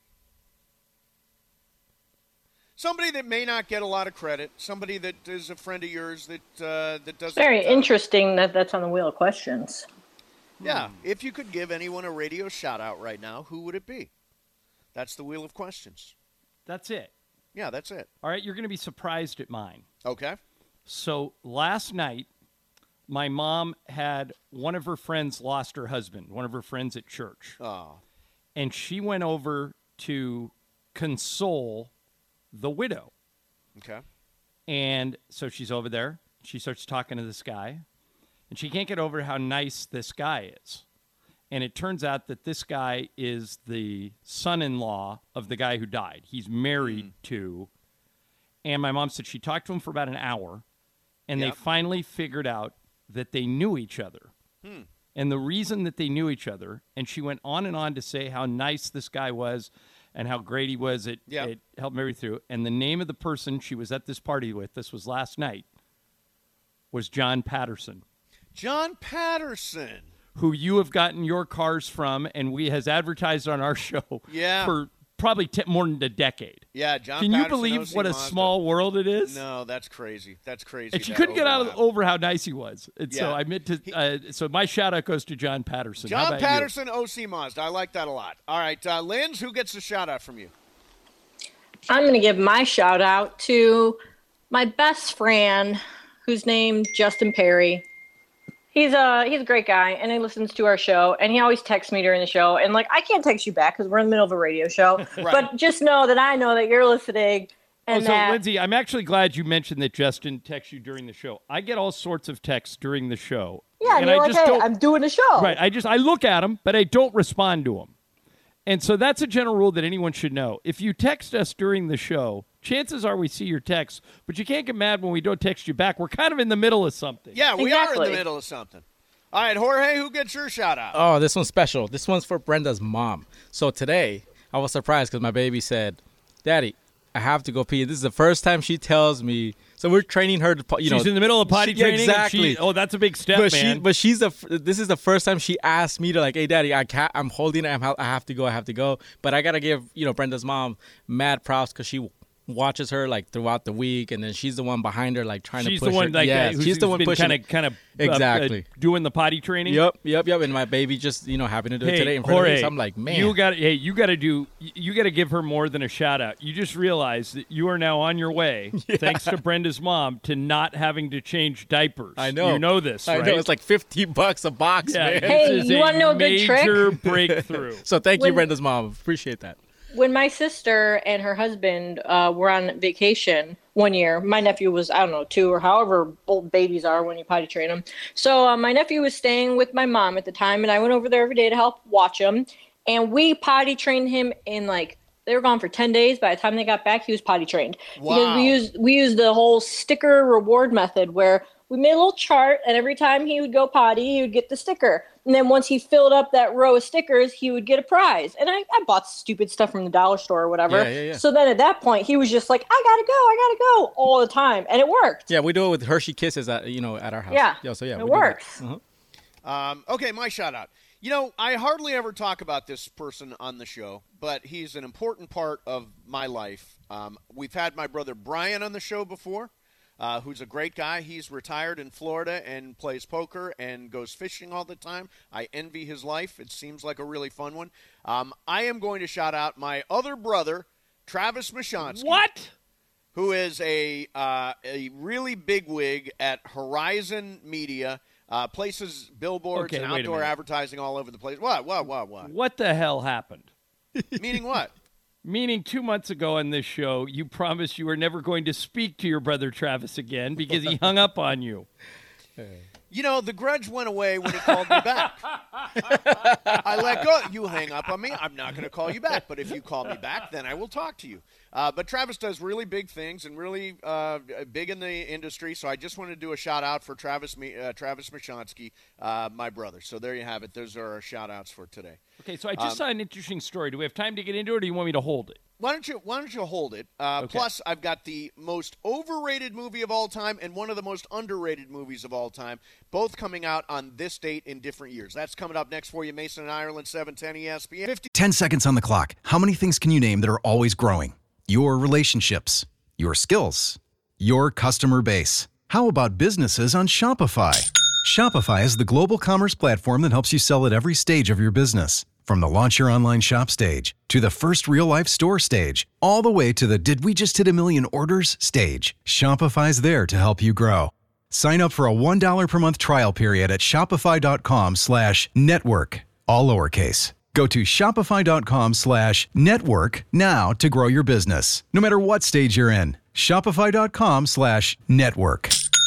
Somebody that may not get a lot of credit, somebody that is a friend of yours that uh, that doesn't... Very uh, interesting that that's on the Wheel of Questions. Yeah, if you could give anyone a radio shout-out right now, who would it be? That's the Wheel of Questions. That's it. Yeah, that's it. All right, you're going to be surprised at mine. Okay. So last night, my mom had one of her friends lost her husband, one of her friends at church. Oh. And she went over to console the widow. Okay. And so she's over there. She starts talking to this guy. And she can't get over how nice this guy is. And it turns out that this guy is the son-in-law of the guy who died. He's married mm. to. And my mom said she talked to him for about an hour. And yep. they finally figured out that they knew each other. Hmm. And the reason that they knew each other, and she went on and on to say how nice this guy was and how great he was at, yep. at helping Mary through. And the name of the person she was at this party with, this was last night, was John Patterson. John Patterson. Who you have gotten your cars from, and we has advertised on our show yeah. for probably t- more than a decade. Yeah, John Can Patterson, you believe O C what a Mazda. small world it is? No, that's crazy. That's crazy. And she couldn't get out of, over how nice he was. And yeah. so I meant to. Uh, so my shout out goes to John Patterson. John how about Patterson, you? O C Mazda. I like that a lot. All right, uh, Linz, who gets the shout out from you? I'm going to give my shout out to my best friend, who's named Justin Perry. He's a he's a great guy, and he listens to our show, and he always texts me during the show. And, like, I can't text you back because we're in the middle of a radio show. Right. But just know that I know that you're listening. And oh, so, that, Lindsay, I'm actually glad you mentioned that Justin texts you during the show. I get all sorts of texts during the show. Yeah, and, and you're I like, just hey, don't, I'm doing the show. Right, I just I look at them, but I don't respond to them. And so that's a general rule that anyone should know. If you text us during the show, chances are we see your text, but you can't get mad when we don't text you back. We're kind of in the middle of something. Yeah, we exactly. are in the middle of something. All right, Jorge, who gets your shout out? Oh, this one's special. This one's for Brenda's mom. So today, I was surprised because my baby said, "Daddy, I have to go pee." This is the first time she tells me. So we're training her to, you She's know. She's in the middle of potty she, training. Exactly. She, oh, that's a big step, but man. She, but she's the. This is the first time she asked me to like, "Hey, Daddy, I can't. I'm holding it. I'm, I have to go. I have to go." But I gotta give you know Brenda's mom mad props because she watches her like throughout the week, and then she's the one behind her like trying she's to push the one, her. Like, yeah, uh, who's, she's the who's one been pushing kind of kind of exactly uh, uh, doing the potty training. Yep, yep, yep. And my baby just you know happened to do hey, it today in front Jorge, of me. So I'm like, man, you got hey, you got to do you got to give her more than a shout out. You just realized that you are now on your way, yeah. thanks to Brenda's mom, to not having to change diapers. I know, you know this. I right? know it's like fifty bucks a box, yeah, man. Hey, this is you a want to know a good trick? Major breakthrough. So thank When- you, Brenda's mom. Appreciate that. When my sister and her husband uh, were on vacation one year, my nephew was, I don't know, two or however old babies are when you potty train them. So uh, my nephew was staying with my mom at the time, and I went over there every day to help watch him. And we potty trained him in like, they were gone for ten days. By the time they got back, he was potty trained. Wow. Because we used, we used the whole sticker reward method where we made a little chart, and every time he would go potty, he would get the sticker. And then once he filled up that row of stickers, he would get a prize. And I, I bought stupid stuff from the dollar store or whatever. Yeah, yeah, yeah. So then at that point, he was just like, I gotta go, I gotta go all the time. And it worked. Yeah, we do it with Hershey Kisses at you know at our house. Yeah, yeah so yeah, it we do works. that. Uh-huh. Um, okay, my shout out. You know, I hardly ever talk about this person on the show, but he's an important part of my life. Um, we've had my brother Brian on the show before, uh, who's a great guy. He's retired in Florida and plays poker and goes fishing all the time. I envy his life. It seems like a really fun one. Um, I am going to shout out my other brother, Travis Mashonsky. What? Who is a uh, a really big wig at Horizon Media. Uh, places billboards Okay, and wait a outdoor minute. advertising all over the place. What? What? What? What? What the hell happened? Meaning what? Meaning two months ago on this show, you promised you were never going to speak to your brother Travis again because he hung up on you. You know, the grudge went away when he called me back. I let go. You hang up on me, I'm not going to call you back. But if you call me back, then I will talk to you. Uh, but Travis does really big things and really uh, big in the industry. So I just wanted to do a shout out for Travis uh, Travis Mashonsky, uh, my brother. So there you have it. Those are our shout outs for today. Okay, so I just Um, saw an interesting story. Do we have time to get into it, or do you want me to hold it? Why don't you Why don't you hold it? Uh, Okay. Plus, I've got the most overrated movie of all time and one of the most underrated movies of all time, both coming out on this date in different years. That's coming up next for you, Mason and Ireland, seven ten E S P N. ten seconds on the clock. How many things can you name that are always growing? Your relationships, your skills, your customer base. How about businesses on Shopify? Shopify is the global commerce platform that helps you sell at every stage of your business. From the launch your online shop stage to the first real life store stage, all the way to the did we just hit a million orders stage. Shopify's there to help you grow. Sign up for a one dollar per month trial period at shopify.com slash network, all lowercase. Go to shopify.com slash network now to grow your business, no matter what stage you're in. Shopify.com slash network.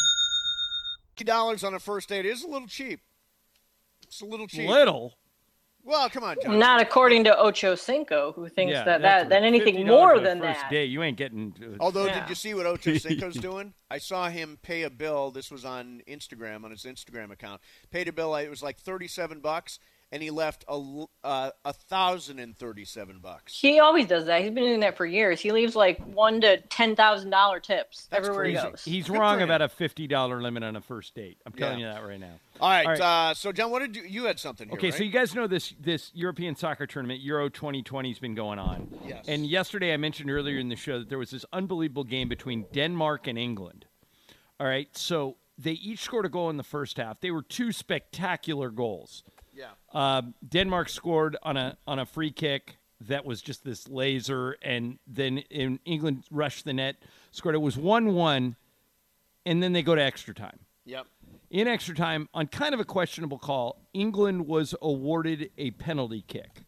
fifty dollars on a first date is a little cheap. It's a little cheap. Little. Well, come on, John. Not according to Ocho Cinco, who thinks Yeah, that, that's that, that anything fifty dollars more on a than first that. Date. You ain't getting. Uh, Although, Yeah. did you see what Ocho Cinco's doing? I saw him pay a bill. This was on Instagram, on his Instagram account. Paid a bill. It was like thirty-seven bucks, and he left a l- uh, a thousand and thirty-seven bucks. He always does that. He's been doing that for years. He leaves like one to ten thousand dollar tips That's everywhere crazy. he goes. he's Good wrong for him. about a fifty dollar limit on a first date. I'm telling Yeah. you that right now. All right. All right. Uh, so, John, what did you? You had something here, Okay, right? so you guys know this this European soccer tournament, Euro twenty twenty, has been going on. Yes. And yesterday I mentioned earlier in the show that there was this unbelievable game between Denmark and England. All right, so they each scored a goal in the first half. They were two spectacular goals. Yeah. Um, Denmark scored on a on a free kick that was just this laser, and then in England rushed the net, scored. It was one one, and then they go to extra time. Yep. In extra time, on kind of a questionable call, England was awarded a penalty kick.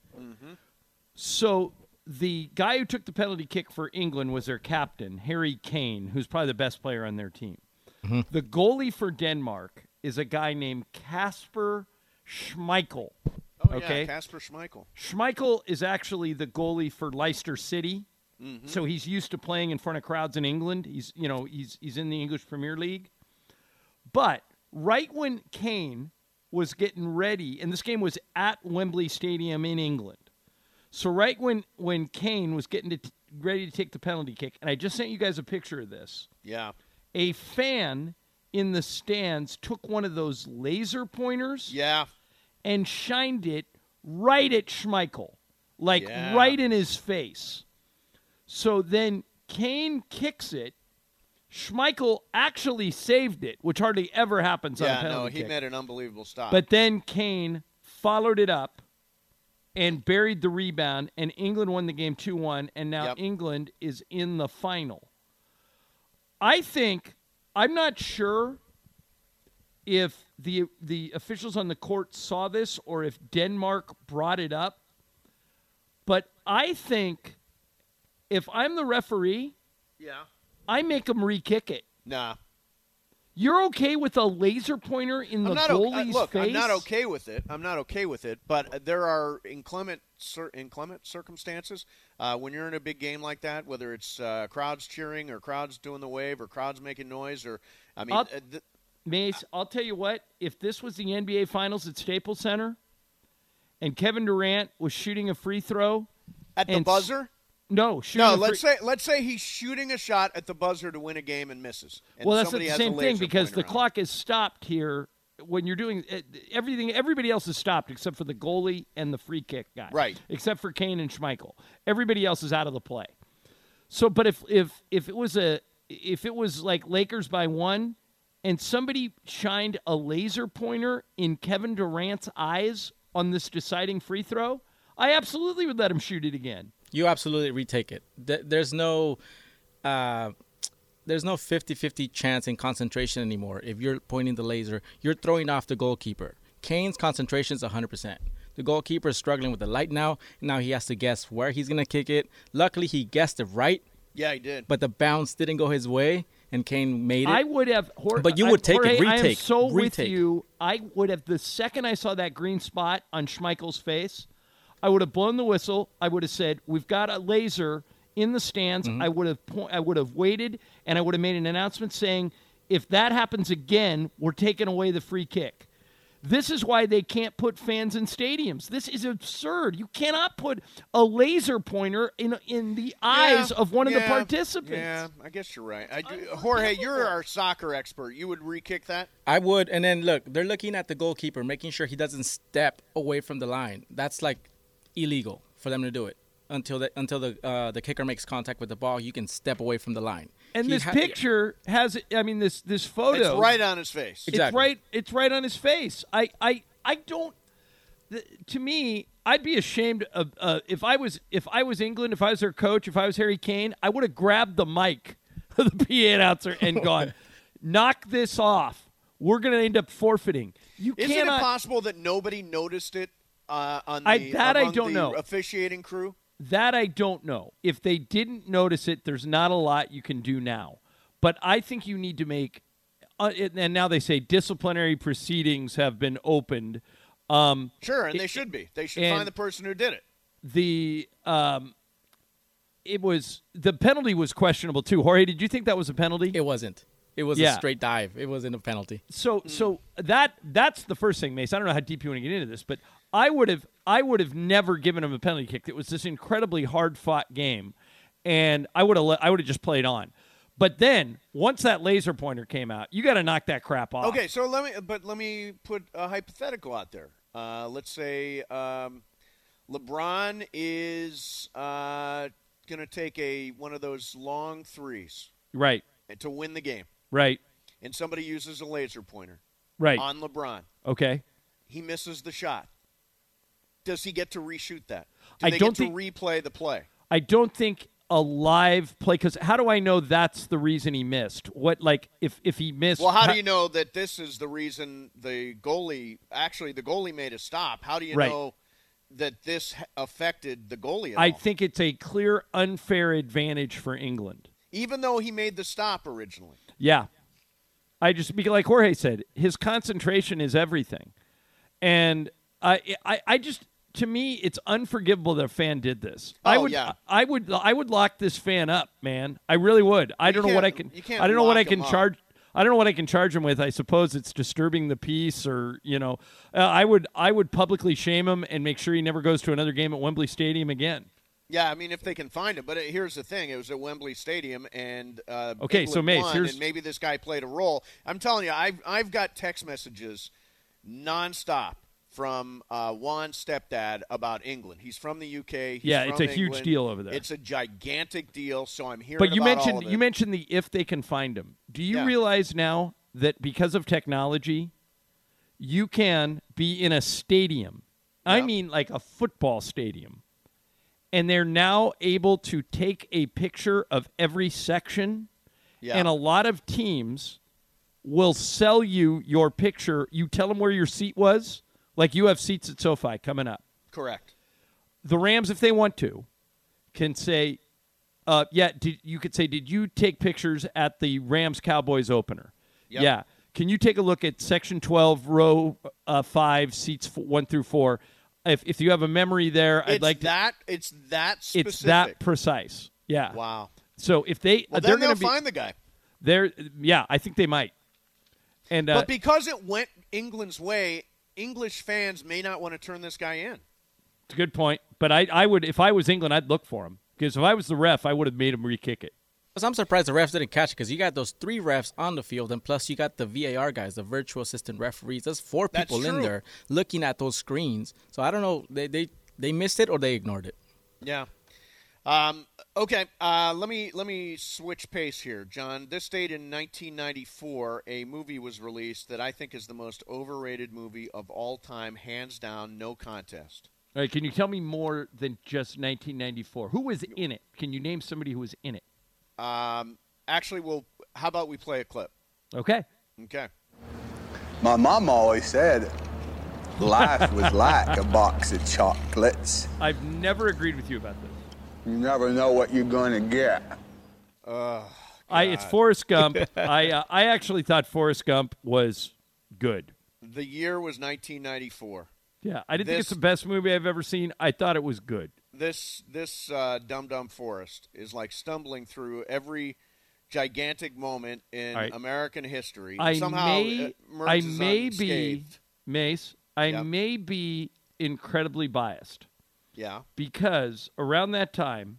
So the guy who took the penalty kick for England was their captain, Harry Kane, who's probably the best player on their team. The goalie for Denmark is a guy named Kasper Schmeichel. Oh, Okay. yeah, Kasper Schmeichel. Schmeichel is actually the goalie for Leicester City. So he's used to playing in front of crowds in England. He's, you know, he's he's in the English Premier League. But right when Kane was getting ready, and this game was at Wembley Stadium in England. So right when when Kane was getting to t- ready to take the penalty kick, and I just sent you guys a picture of this. Yeah. A fan in the stands took one of those laser pointers. Yeah. And shined it right at Schmeichel, like Yeah. right in his face. So then Kane kicks it. Schmeichel actually saved it, which hardly ever happens on a Yeah, penalty no, he kick. made an unbelievable stop. But then Kane followed it up and buried the rebound, and England won the game two one, and now Yep. England is in the final. I think, I'm not sure if the the officials on the court saw this or if Denmark brought it up, but I think if I'm the referee, yeah. I make them re-kick it. Nah. You're okay with a laser pointer in the I'm not o- goalie's uh, look, face? I'm not okay with it. I'm not okay with it. But there are inclement, cir- inclement circumstances uh, when you're in a big game like that. Whether it's uh, crowds cheering or crowds doing the wave or crowds making noise, or I mean, I'll, uh, th- Mace, I'll tell you what. If this was the N B A Finals at Staples Center, and Kevin Durant was shooting a free throw at the and buzzer. No, shooting No, a let's free- say let's say he's shooting a shot at the buzzer to win a game and misses. And well, that's not somebody the has a same thing laser because the pointer on clock is stopped here when you're doing uh, everything. Everybody else is stopped except for the goalie and the free kick guy, Right. Except for Kane and Schmeichel. Everybody else is out of the play. So, but if if if it was a if it was like Lakers by one, and somebody shined a laser pointer in Kevin Durant's eyes on this deciding free throw, I absolutely would let him shoot it again. You absolutely retake it. Th- There's no, uh, there's no fifty-fifty chance in concentration anymore. If you're pointing the laser, you're throwing off the goalkeeper. Kane's concentration is one hundred percent. The goalkeeper is struggling with the light now. Now he has to guess where he's gonna kick it. Luckily, he guessed it right. Yeah, he did. But the bounce didn't go his way, and Kane made it. I would have. Hor- But you I- would take Jorge, it. Retake. I am so with retake. you. I would have the second I saw that green spot on Schmeichel's face, I would have blown the whistle. I would have said, "We've got a laser in the stands." Mm-hmm. I would have. Po- I would have waited, and I would have made an announcement saying, "If that happens again, we're taking away the free kick." This is why they can't put fans in stadiums. This is absurd. You cannot put a laser pointer in in the eyes Yeah, of one of the yeah, participants. Yeah, I guess you're right. I do, Jorge, you're our soccer expert. You would re-kick that? I would, and then look, they're looking at the goalkeeper, making sure he doesn't step away from the line. That's like illegal for them to do it until the until the uh, the kicker makes contact with the ball. You can step away from the line. And He this ha- picture has, I mean, this this photo. It's right on his face. It's Exactly. right. It's right on his face. I, I, I don't. The, to me, I'd be ashamed of uh, if I was if I was England, if I was their coach, if I was Harry Kane, I would have grabbed the mic, the P A announcer, and gone, "Knock this off. We're going to end up forfeiting." You Isn't cannot. it possible that nobody noticed it uh, on the, I- that I among don't the know. officiating crew? That I don't know. If they didn't notice it, there's not a lot you can do now. But I think you need to make, uh, and now they say disciplinary proceedings have been opened. Um, Sure, and It- they should be. They should and- find the person who did it. the um, it was the penalty was questionable too. Jorge, did you think that was a penalty? It wasn't. It was Yeah. a straight dive. It wasn't a penalty. So Hmm. so that that's the first thing, Mace. I don't know how deep you want to get into this, but I would have I would have never given him a penalty kick. It was this incredibly hard fought game, and I would have let, I would have just played on. But then once that laser pointer came out, you got to knock that crap off. Okay, so let me, but let me put a hypothetical out there. Uh, let's say um, LeBron is uh, going to take a one of those long threes Right. to win the game, Right. and somebody uses a laser pointer Right. on LeBron. Okay. He misses the shot. Does he get to reshoot that? Do I they don't get to think- replay the play? I don't think a live play, because how do I know that's the reason he missed? What, like, if, if he missed? Well, how do you know that this is the reason the goalie actually the goalie made a stop? How do you Right. know that this h- affected the goalie at I all? think it's a clear unfair advantage for England. Even though he made the stop originally. Yeah. I just, because like Jorge said, his concentration is everything. And I, I, I just, to me, it's unforgivable that a fan did this. I Oh, would, yeah. I would, I would lock this fan up, man. I really would. I You don't know what I can't- can. you can't I don't know what lock I can him up. charge. I don't know what I can charge him with. I suppose it's disturbing the peace, or you know, uh, I would I would publicly shame him and make sure he never goes to another game at Wembley Stadium again. Yeah, I mean, if they can find him. But here's the thing. It was at Wembley Stadium, and uh, okay, England so Mace, won, here's... and maybe this guy played a role. I'm telling you, I've, I've got text messages nonstop from uh, Juan's stepdad about England. He's from the U K. He's yeah, from it's a England. huge deal over there. It's a gigantic deal, so I'm hearing But you about mentioned all of it. you mentioned the if they can find him. Do you Yeah. realize now that because of technology, you can be in a stadium, I Yeah. mean like a football stadium, and they're now able to take a picture of every section, Yeah. and a lot of teams will sell you your picture. You tell them where your seat was, like you have seats at SoFi coming up. Correct. The Rams, if they want to, can say, uh, yeah, did, you could say, did you take pictures at the Rams-Cowboys opener? Yep. Yeah. Can you take a look at Section twelve, row uh, five, seats f- one through four? If if you have a memory there, I'd It's like to, that. It's that specific. it's that precise. Yeah. Wow. So if they Well, they're then going they'll to be find the guy. they're yeah, I think they might. And uh, But because it went England's way, English fans may not want to turn this guy in. it's a good point. But I I would if I was England, I'd look for him, because if I was the ref, I would have made him re-kick it. So I'm surprised the refs didn't catch it, because you got those three refs on the field, and plus you got the V A R guys, the virtual assistant referees. There's four That's people in true. there looking at those screens. So I don't know, they they, they missed it or they ignored it. Yeah. Um, okay. Uh, let me let me switch pace here, John. This date in nineteen ninety-four, a movie was released that I think is the most overrated movie of all time, hands down, no contest. All right, can you tell me more than just nineteen ninety-four? Who was in it? Can you name somebody who was in it? Um, actually, well, how about we play a clip? Okay. Okay. My mom always said life was like a box of chocolates. I've never agreed with you about this. You never know what you're going to get. Uh, I it's Forrest Gump. I uh, I actually thought Forrest Gump was good. the year was nineteen ninety-four. Yeah, I didn't think This- it's the best movie I've ever seen. I thought it was good. This this uh, Dum Dum Forest is like stumbling through every gigantic moment in All right. American history. I Somehow may it I emerges may be unscathed. Mace. I Yep. may be incredibly biased Yeah. because around that time,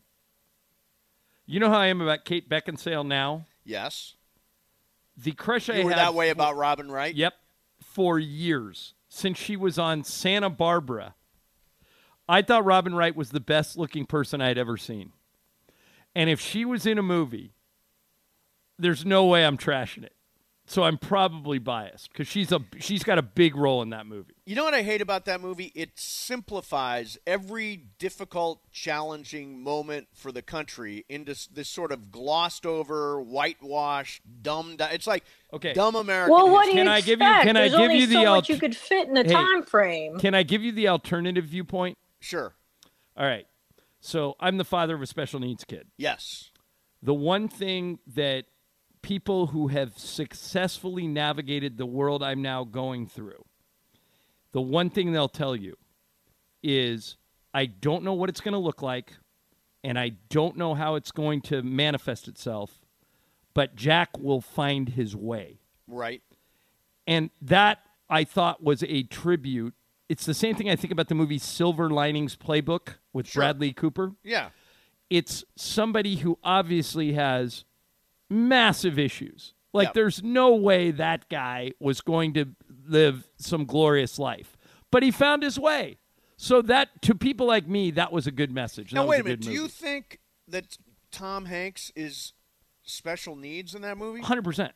you know how I am about Kate Beckinsale now. Yes. The crush I You were had that way for- about Robin Wright? Yep, for years since she was on Santa Barbara. I thought Robin Wright was the best looking person I'd ever seen. And if she was in a movie, there's no way I'm trashing it. So I'm probably biased because she's a she's got a big role in that movie. You know what I hate about that movie? It simplifies every difficult, challenging moment for the country into s- this sort of glossed over, whitewashed, dumb. It's like Okay. dumb American Well, what do history. you Can I expect? give you- can I There's give only you the so alt- much you could fit in a Hey, time frame. Can I give you the alternative viewpoint? Sure. All right. So I'm the father of a special needs kid. Yes. The one thing that people who have successfully navigated the world I'm now going through, the one thing they'll tell you is, I don't know what it's going to look like, and I don't know how it's going to manifest itself, but Jack will find his way. Right. And that, I thought, was a tribute. It's the same thing I think about the movie Silver Linings Playbook with Sure. Bradley Cooper. Yeah. It's somebody who obviously has massive issues. Like, Yep. there's no way that guy was going to live some glorious life. But he found his way. So that, to people like me, that was a good message. Now, That was wait a good minute. Do you movie. think that Tom Hanks is special needs in that movie? one hundred percent.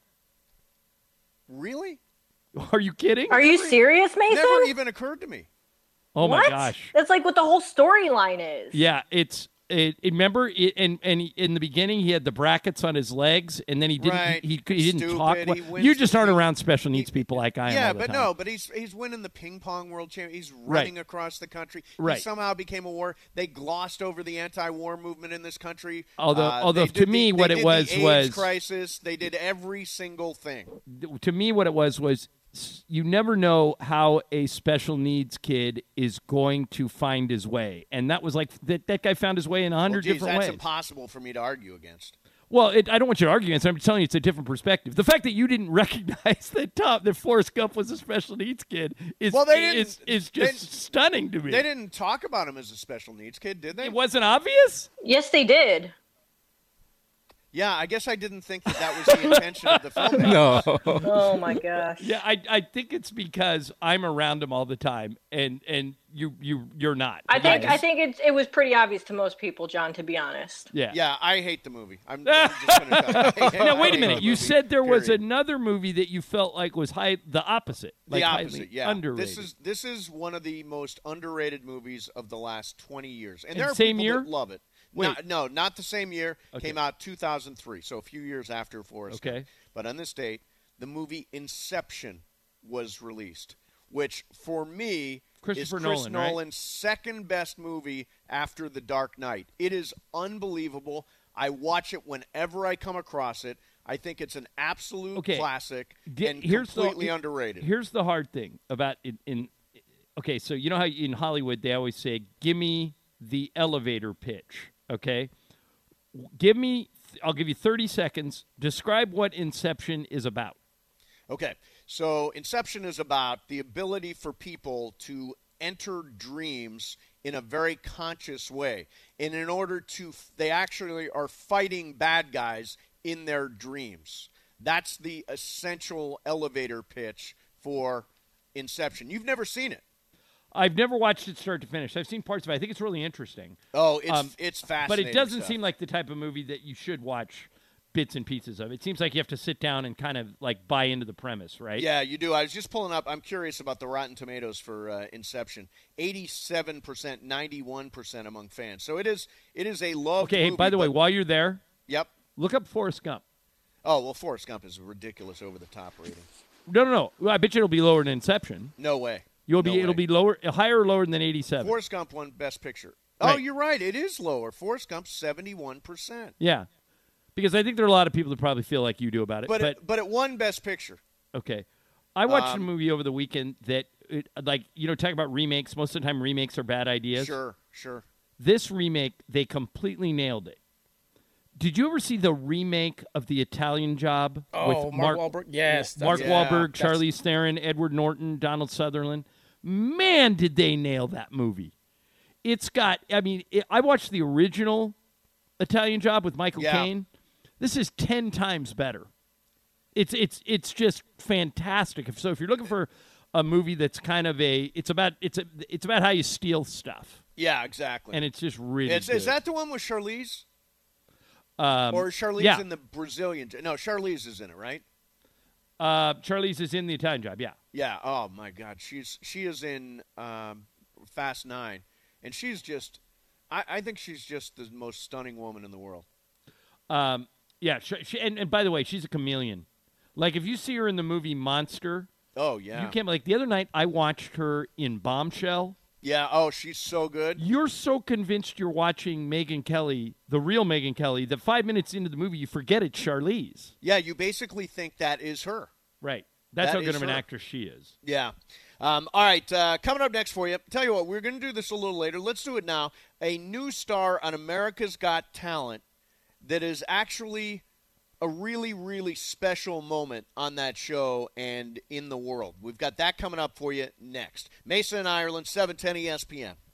Really? Are you kidding? Are you serious, Mason? Never even occurred to me. Oh, my What? gosh. That's like what the whole storyline is. Yeah, it's it, it- remember it, and and he- in the beginning he had the brackets on his legs, and then he didn't Right. he, he, he didn't Stupid. talk. He well. wins You just the- aren't around special needs people like I am. Yeah, all the but time. no, but he's he's winning the ping pong world champion. He's running across the country. Right. He somehow became a war. They glossed over the anti-war movement in this country. Although- Uh, although they to did me the, what they it did was the AIDS was- crisis. They did every single thing. to me what it was was s- you never know how a special needs kid is going to find his way, and that was like that, that guy found his way in a Well, hundred geez, different that's ways. impossible for me to argue against. Well, it, I don't want you to argue against it. I'm telling you it's a different perspective. The fact that you didn't recognize that Tom, that Forrest Gump was a special needs kid is Well, they didn't- is, is just they- stunning to me. They didn't talk about him as a special needs kid, did they? It wasn't obvious? Yes, they did. Yeah, I guess I didn't think that that was the intention of the film. No. Oh my gosh. Yeah, I I think it's because I'm around him all the time, and and you you you're not. I think just- I think it's it was pretty obvious to most people, John. To be honest. Yeah. Yeah, I hate the movie. I'm, I'm just going to tell you. Now wait I a hate minute. the You movie, said there was period. another movie that you felt like was high, the opposite, like the highly opposite, yeah. underrated. This is this is one of the most underrated movies of the last twenty years, and And there are same people year? that love it. Wait. Not, no, not the same year. Okay. Came out two thousand three, so a few years after Forrest Gump. Okay. But on this date, the movie Inception was released, which for me Christopher is Chris Nolan, right? Nolan's second best movie after The Dark Knight. It is unbelievable. I watch it whenever I come across it. I think it's an absolute Okay. classic Di- and here's completely the, underrated. Here's the hard thing about in, in okay, so you know how in Hollywood they always say, "Give me the elevator pitch." Okay, give me. I'll give you thirty seconds. Describe what Inception is about. Okay, so Inception is about the ability for people to enter dreams in a very conscious way. And in order to, they actually are fighting bad guys in their dreams. That's the essential elevator pitch for Inception. You've never seen it. I've never watched it start to finish. I've seen parts of it. I think it's really interesting. Oh, it's Um, it's But fascinating. it doesn't stuff. seem like the type of movie that you should watch bits and pieces of. It seems like you have to sit down and kind of like buy into the premise, right? Yeah, you do. I was just pulling up. I'm curious about the Rotten Tomatoes for uh, Inception. eighty-seven percent, ninety-one percent among fans. So it is it is a loved Okay, hey, movie, by the way, but- while you're there, Yep. look up Forrest Gump. Oh, well, Forrest Gump is a ridiculous over-the-top rating. No, no, no. Well, I bet you it'll be lower than Inception. No way. You'll No be it'll way. be lower, higher or lower than eighty-seven. Forrest Gump won Best Picture. Oh, Right. you're right. It is lower. Forrest Gump, seventy-one percent. Yeah, because I think there are a lot of people that probably feel like you do about it. But But, it, but it won Best Picture. okay, I watched Um, a movie over the weekend that, it, like, you know, talk about remakes. Most of the time, remakes are bad ideas. Sure, sure. This remake, they completely nailed it. Did you ever see the remake of The Italian Job Oh, with Mark Wahlberg? Yes, Mark that's- Yeah, Wahlberg, that's- Charlize Theron, Edward Norton, Donald Sutherland? Man, did they nail that movie! It's got. I mean, it, I watched the original Italian Job with Michael Yeah. Caine. This is ten times better. It's it's it's just fantastic. If so, if you're looking for a movie that's kind of a, it's about it's a, it's about how you steal stuff, Yeah, exactly. and it's just really. It's, is good. that the one with Charlize? Um, Or is Charlize yeah. in the Brazilian? No, Charlize is in it, right? Uh, Charlize is in The Italian Job. Yeah. Yeah. Oh my God, she's she is in um, Fast Nine, and she's just. I, I think she's just the most stunning woman in the world. Um, yeah, she, she, and, and by the way, she's a chameleon. Like, if you see her in the movie Monster, Oh yeah. you can't, like, the other night I watched her in Bombshell. Yeah. Oh, she's so good. You're so convinced you're watching Megyn Kelly, the real Megyn Kelly, that five minutes into the movie you forget it's Charlize. Yeah, you basically think that is her. Right. That's That how good is of an her. actress she is. Yeah. Um, all right, uh, coming up next for you. Tell you what, we're going to do this a little later. Let's do it now. A new star on America's Got Talent that is actually a really, really special moment on that show and in the world. We've got that coming up for you next. Mason and Ireland, seven ten E S P N.